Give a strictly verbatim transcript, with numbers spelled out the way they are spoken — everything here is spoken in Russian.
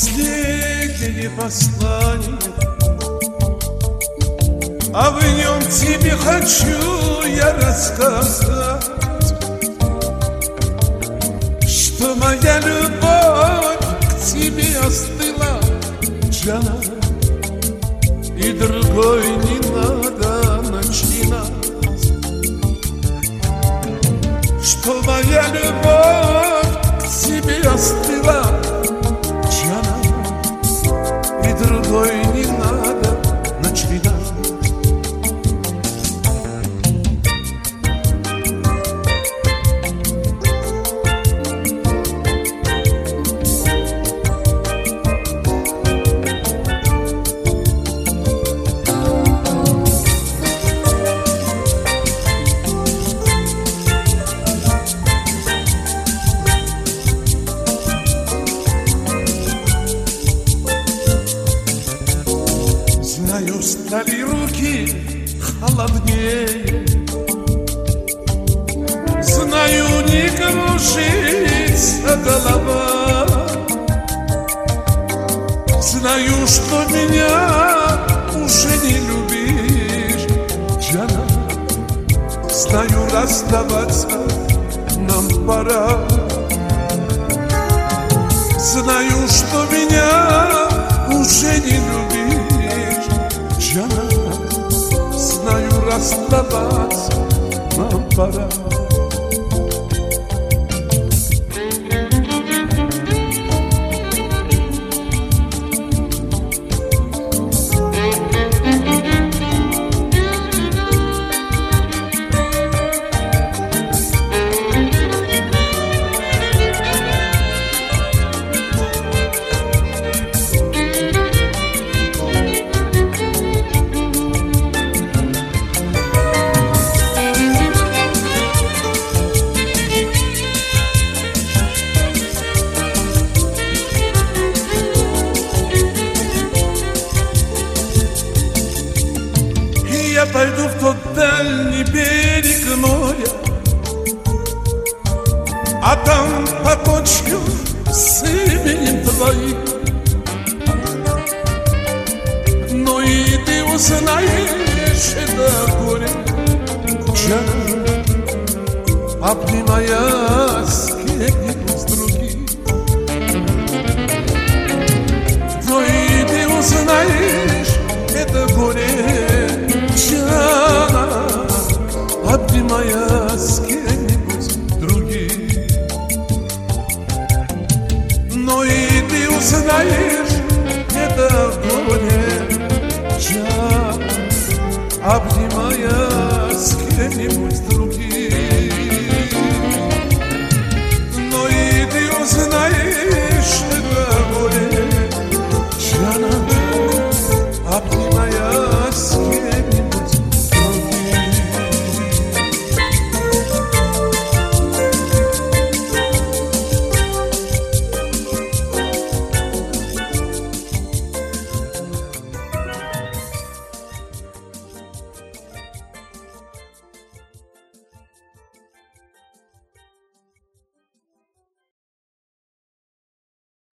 Последнее послание, а в нем тебе хочу я рассказать, что моя любовь к тебе остыла, Джана, и другой не надо начинать, что моя любовь к тебе остыла, Джана, и другой не надо начинать. Знаю, стали руки холоднее, знаю, не кружится голова, знаю, что меня уже не любишь, Джана, знаю, расставаться нам пора, знаю, что меня уже не любишь, Джана, знаю, расставаться нам пора. Я пойду в тот дальний берег моря, а там по точке с именем твоим. Ну и ты узнаешь это горе, Джана, обнимая скелет с другим. Ну и ты узнаешь это горе, Джана, обнимая с кем-нибудь другим. Но и ты узнаешь